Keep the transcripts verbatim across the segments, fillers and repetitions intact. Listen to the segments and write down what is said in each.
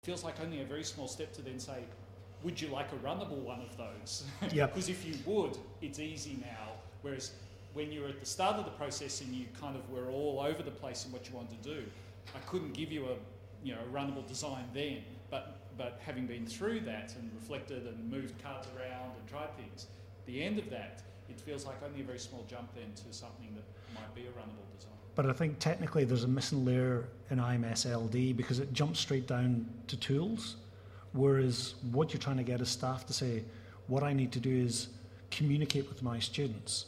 feels like only a very small step to then say, would you like a runnable one of those? Yep. Because if you would, it's easy now. Whereas when you were at the start of the process and you kind of were all over the place in what you wanted to do, I couldn't give you a, you know, a runnable design then. But but having been through that and reflected and moved cards around and tried things, at the end of that, it feels like only a very small jump then to something that might be a runnable design. But I think technically there's a missing layer in I M S L D because it jumps straight down to tools, whereas what you're trying to get is staff to say, what I need to do is communicate with my students.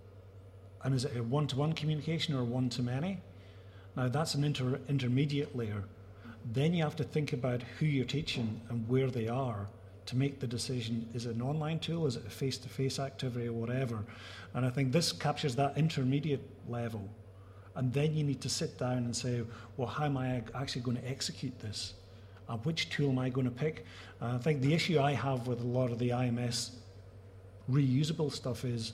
And is it a one-to-one communication or one-to-many? Now that's an inter- intermediate layer. Then you have to think about who you're teaching and where they are to make the decision, is it an online tool, is it a face-to-face activity or whatever? And I think this captures that intermediate level. And then you need to sit down and say, well, how am I actually going to execute this? Uh, which tool am I going to pick? Uh, I think the issue I have with a lot of the I M S reusable stuff is,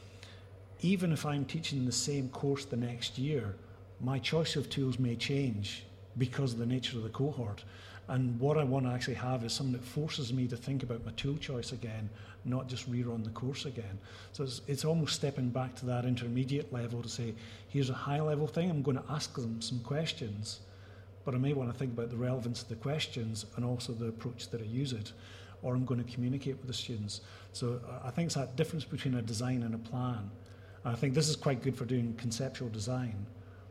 even if I'm teaching the same course the next year, my choice of tools may change because of the nature of the cohort. And what I want to actually have is something that forces me to think about my tool choice again, not just rerun the course again. So it's, it's almost stepping back to that intermediate level to say, here's a high level thing, I'm going to ask them some questions, but I may want to think about the relevance of the questions and also the approach that I use it, or I'm going to communicate with the students. So uh, I think it's that difference between a design and a plan. And I think this is quite good for doing conceptual design,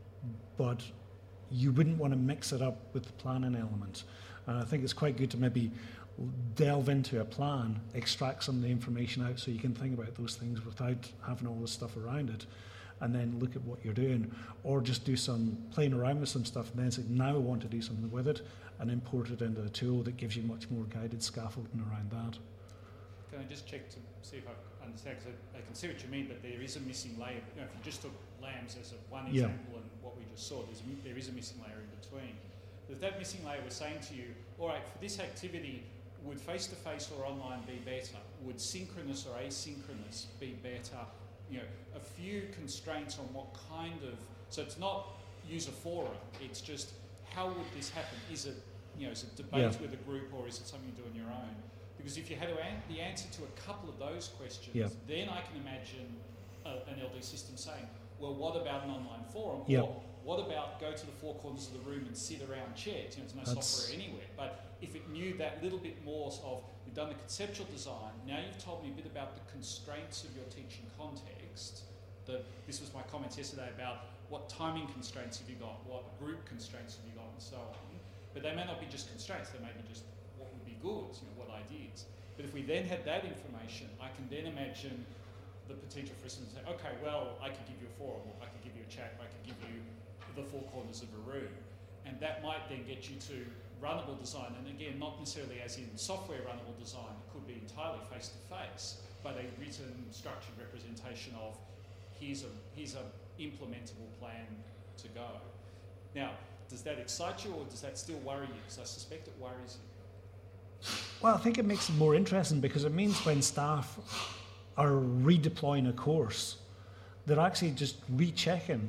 but you wouldn't want to mix it up with the planning element. And I think it's quite good to maybe delve into a plan, extract some of the information out so you can think about those things without having all this stuff around it, and then look at what you're doing. Or just do some playing around with some stuff and then say, now I want to do something with it, and import it into a tool that gives you much more guided scaffolding around that. Can I just check to see if I understand, because I, I can see what you mean, but there is a missing layer. You know, if you just took LAMS as a one Yeah. example and what we just saw, there's, a- there is a missing layer in between. If that missing layer was saying to you, all right, for this activity, would face-to-face or online be better? Would synchronous or asynchronous be better? You know, a few constraints on what kind of, so it's not use a forum, it's just how would this happen? Is it, you know, is it debate Yeah. with a group, or is it something you do on your own? Because if you had to an- the answer to a couple of those questions, Yeah. then I can imagine a, an L D system saying, well, what about an online forum? Yeah. Or what about go to the four corners of the room and sit around chairs? You know, there's no That's- software anywhere. But if it knew that little bit more of, we've done the conceptual design, now you've told me a bit about the constraints of your teaching context. The, this was my comments yesterday about what timing constraints have you got, what group constraints have you got, and so on. But they may not be just constraints, they may be just what would be good, you know, what ideas. But if we then had that information, I can then imagine the potential for instance to say, okay, well, I could give you a forum, or I could give you a chat, I could give you the four corners of a room. And that might then get you to runnable design. And again, not necessarily as in software runnable design, it could be entirely face-to-face, but a written, structured representation of here's a, here's a implementable plan to go. Now, does that excite you, or does that still worry you? Because I suspect it worries you. Well, I think it makes it more interesting because it means when staff are redeploying a course, they're actually just rechecking,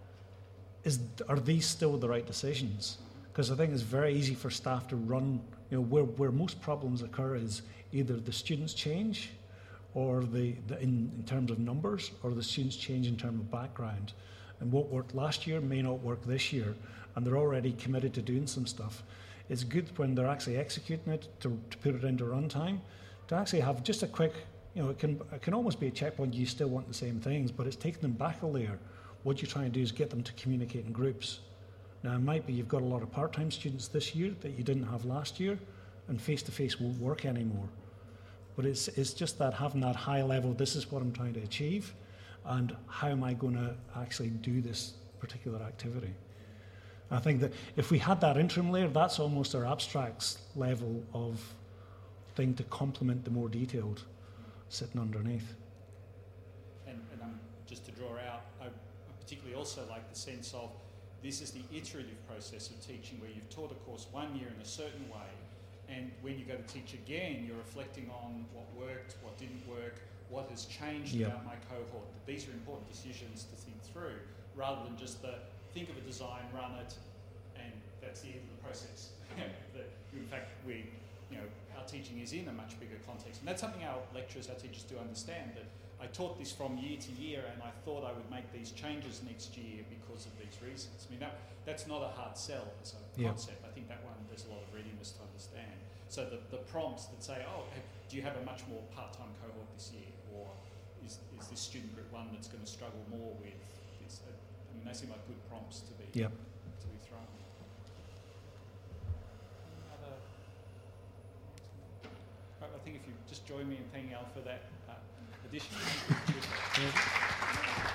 is, are these still the right decisions? Because I think it's very easy for staff to run, you know, where, where most problems occur is either the students change or the, the in, in terms of numbers, or the students change in terms of background. And what worked last year may not work this year, and they're already committed to doing some stuff. It's good when they're actually executing it to, to put it into runtime, to actually have just a quick, you know, it can, it can almost be a checkpoint, you still want the same things, but it's taking them back a layer. What you're trying to do is get them to communicate in groups. Now, it might be you've got a lot of part-time students this year that you didn't have last year, and face-to-face won't work anymore. But it's, it's just that having that high level, this is what I'm trying to achieve, and how am I going to actually do this particular activity? I think that if we had that interim layer, that's almost our abstracts level of thing to complement the more detailed sitting underneath. And, and um, just to draw out, I particularly also like the sense of this is the iterative process of teaching, where you've taught a course one year in a certain way, and when you go to teach again, you're reflecting on what worked, what didn't work, what has changed Yep. about my cohort. These are important decisions to think through, rather than just the think of a design, run it, and that's the end of the process. That you in fact teaching is in a much bigger context. And that's something our lecturers, our teachers do understand, that I taught this from year to year and I thought I would make these changes next year because of these reasons. I mean, that, that's not a hard sell as a Yeah. concept. I think that one, there's a lot of readiness to understand. So the, the prompts that say, oh, do you have a much more part-time cohort this year? Or is, is this student group one that's going to struggle more with this? I mean, they seem like good prompts to be, Yep. to be thrown. Other, I think if you just join me in thanking Al for that uh, addition.